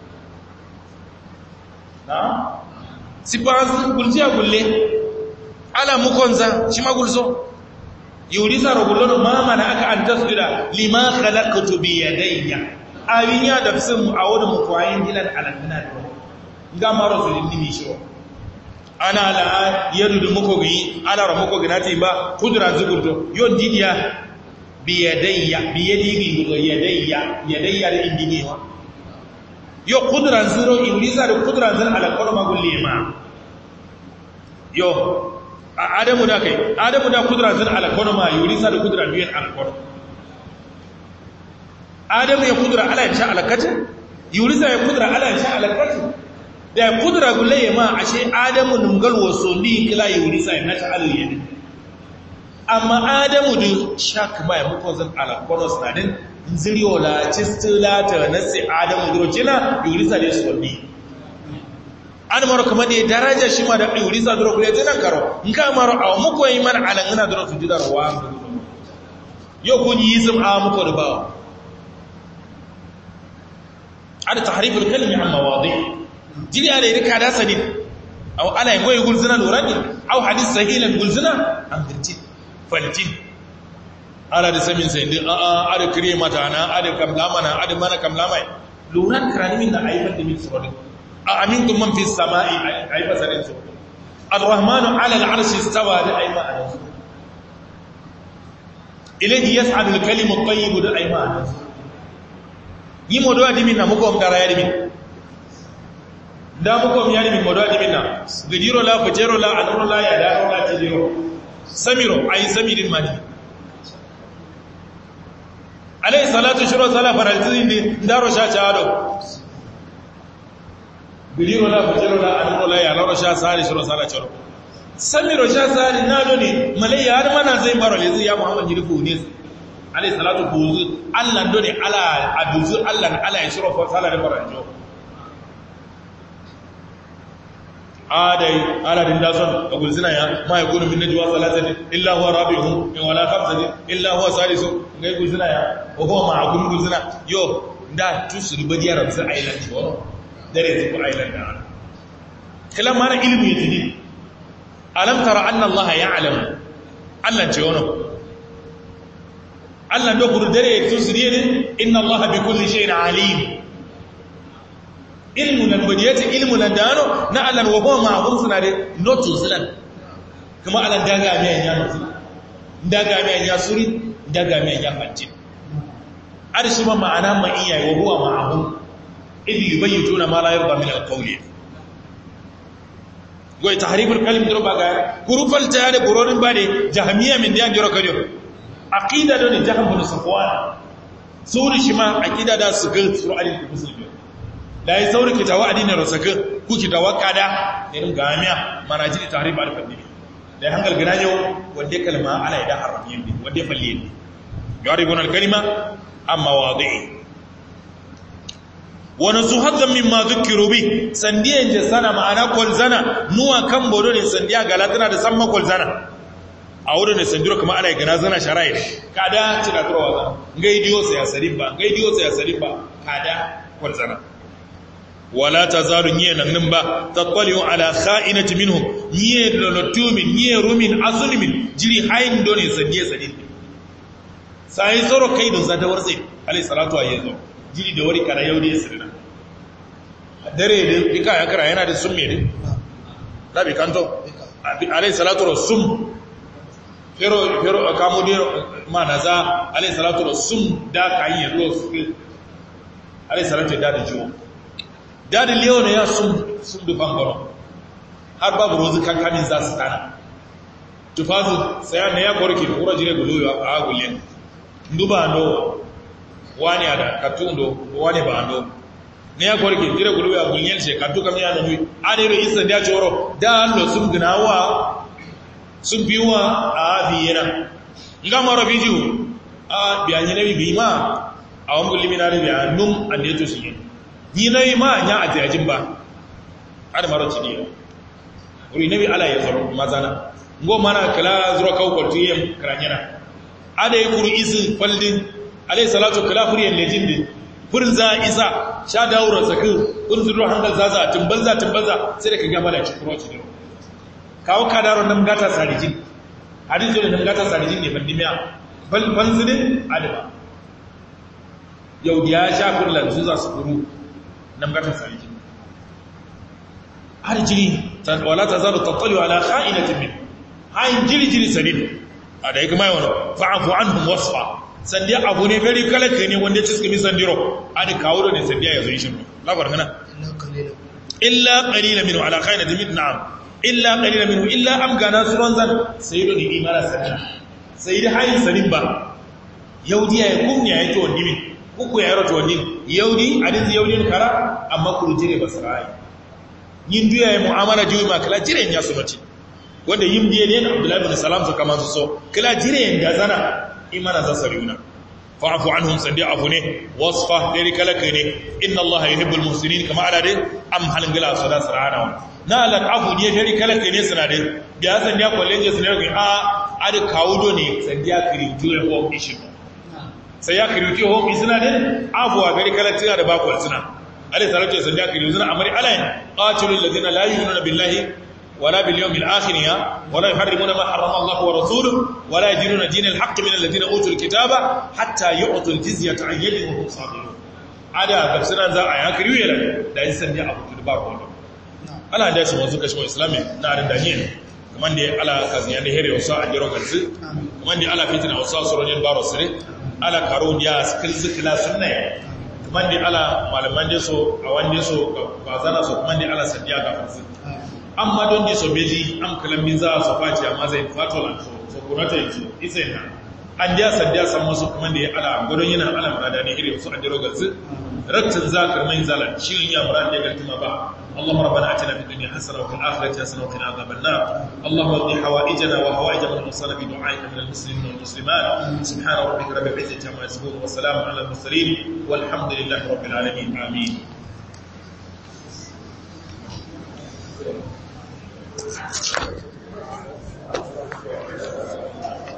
na sibansu gulziya gulle ala mukonza shi magulso yurisa rogullo mama na aka an tasdira lima khalaqtu bi yadayya awinya da fisin mu a wani mukwayin hilal alanna ga maro su dinni shi ana la yadu da muko gi ala ra muko ginati ba kudura zugurdo yon didiya bi yadayya bi yadigi go yadayya yadayya da indini wa yo kudran zero yurisa da kudran zan ala kono magulle ma yo adamu da kai adamu da kudran zan ala kono ma yurisa da kudran biyan ala kono adamu ya kudura ala insha ala kata yurisa ya kudura ala insha ala kata da kudura gulle ma ashe adamu nungal waso ni kila yurisa ya nata ala yedi amma adamu da shak ma ya muko zan ala kono sanadin ziriola cistila ta nasi adamu durocina yurisa da su wani an maro kamar ne daraja shi ma da yurisa duro kule jinan karo in ka maro a muku yi mana alan ina duro su jidar wa yau kun yi zum a muku da bawa ada tahriful kalmi an mawadi jini ala yi rika da sanin aw ala yi goyi gulzina lura ne aw hadis sahilan gulzina an birtin faltin ala da samin sai din a a ada kire mata na ada kamlama na ada mana kamlama luran kranimin na aifar da mix rodin a amintum man fi samai aifa sanin su arrahmanu ala al'arshi istawa da aima anan ilayhi yas'adu al-kalimu at-tayyib da aima anan yi modo adimin na muko mdara ya dimin da muko mi ya dimin modo adimin na gajiro la fajero la anuro la ya daro la tijiro samiro ay samirin mani alai salatu shiro sala farazin di ndaro sha chado gajiro la fajero la anuro la ya daro sha sari shiro sala chado samiro sha sari nado ne malai har mana zai baro le zai ya muhammad jirifu ne alai salatu buzu Allah dole ala aduzu Allah ala ya shiro fa sala da baranjo adai ala din dason a gulzina ya ma ya kunu min najwa salatati illa huwa rabi'uhum in wala khamsati illa huwa salisu ngai gulzina ya o ko ma akun gulzina yo da tusuri badiyar rabsa island ko dare su island da kalam mana ilmi yatidi alam tara anna Allah ya'lam Allah ce wono Allah do buru dare tusriye ne inna Allah bi kulli shay'in alim ilmu nan badiyata ilmu nan dano na Allah wa ba ma'hum suna da notu sunan kuma Allah daga mai ya notu daga mai ya suri daga mai ya fanti arshi ma ma'ana ma iya wa huwa ma'hum idh yubayyituna ma la yarda min al-qawli goy tahribul kalim duro baga kurufal tayade burorin bade jahmiya min diyan jiro kadiyo aqida don jaham bin safwan suri shima aqida da su ga suru alil muslimi da yi sauri ki tawa adinin rasaka ku ki tawa kada ne dun gamiya manajiri tahrib al fadili da hangal gina yau wanda kalma ala ida harafiyin ne wanda falliye ne yaribun al kalima amma wadi'i wa nazuhatan mimma dhukiru bi sandiyan je sana ma'ana kolzana nuwa kan bodo ne sandiya galatana da samma kolzana a wurin da sandiro kuma ana gana zana shara'i kada cika turwa zana gaidiyo sai ya sarimba gaidiyo sai ya sarimba kada kolzana wala tazalu niye nan ba tattaliu ala kha'inati minhum niye lolotumin niye rumin azlimin jiri hayin done sadiye sadiye sai zoro kai don zata warse alayhi salatu wa yazo jiri da wari kara yau da sirna dare da dika ya kara yana da summe ne labi kanto alayhi salatu wa sum fero fero akamu de manaza alayhi salatu wa sum da kai yazo alayhi salatu da da jiwo dadin leona ya sun sun dufan garo har babu rozu kankanin za su tana tufazu sai ne ya korki da kura jire gulo a gulle nduba ndo wani ada katundo wani ba ndo ne ya korke dire gulu ya bunyen se ka duka miya da mu adiro isa da choro da lo sun ginawa sun biwa a biyana ngama ro biju a biyanyi ne bi ma a wan bulimi na biya num ande to shi ni nayi ma nya a tajin ba ada maro cidi uri nabi ala ya zaro mazana ngo mana kala zuro kaw ko tiyem kranyana ada yukuru izin faldin alayhi salatu kala furiyan lejindi furin za isa sha dauro zakin kun zuru hangal zaza timbanza timbanza sai da kaga mala ci kuro ci kawo kadaro nan gata sarijin hadin zo nan gata sarijin ne bandimiya bal fanzinin adaba yau ya sha kullan su za su kuru nan gata sarijin arjili wala tazalu tattali ala kha'inatin min hayin jili jili sanin a da yake mai wani fa'afu anhum wasfa sandiya abu ne very kala kai ne wanda ya ci tsimi sandiro ani kawo da ne sandiya ya zo shi labar kana illa qalilan minhu ala kha'inatin min na'am illa qalilan minhu illa am gana suran zan sayyidu ni imara sanin sayyidi hayin sanin ba yaudi ya kun ya yi to wani uku ya yaro to wani yaudi hadin yaudi kara amma kurjire basrai yin duya ya mu'amala jiwi ma kala jiren ya su mace wanda yin biye ne Abdullahi bin Salam su kama su so kala jiren da zana imana za sariuna fa'fu anhum sadi afu ne wasfa dai kala kai ne inna Allah yuhibbul muhsinin kama ala dai am halin gila sada sarana na la afu ne dai kala kai ne suna dai biya san ya kollen je suna ga a ad kawudo ne sandi ya kiri juye ko ishi sai ya kiri ki ho isna dai afu a gari kala tira da bakwal suna عليه الصلاة والسلام يقول يوزن أمر علينا قاتلوا الذين لا يؤمنون بالله ولا باليوم الآخر ولا يحرمون ما حرم الله ورسوله ولا يدينون دين الحق من الذين أوتوا الكتاب حتى يعطوا الجزية عن يد وهم صاغرون هذا تفسيرا ذا آيات كريمة لا ينسى أبو تدبار والله أنا هذا شيء موضوع كشف إسلامي نار الدنيا كمان دي على كازيان هيري وصاع جرو كنز كمان دي على فتنة وصاع سرونين بارسري على كارون يا سكيلز كلا سنة man di ala malaman de so awan de so bazana so man di ala sadiya ga farsi amma don di so beji am kalamin za so fati amma zai fatola so so kurata yi isai na an dia sadiya san musu kuma da ala godon yana ala murada ne irin su ajiro gazu rattin zakar mai zalan shirin ya murada ga tuma ba اللهم ربنا اتنا في الدنيا حسنه وفي الاخره حسنه وقنا عذاب النار اللهم اقض حوائجنا وحوائج من وصلنا بدعائك من المسلمين والمسلمات سبحان ربك رب العزه عما يصفون وسلام على المرسلين والحمد لله رب العالمين امين Thank you.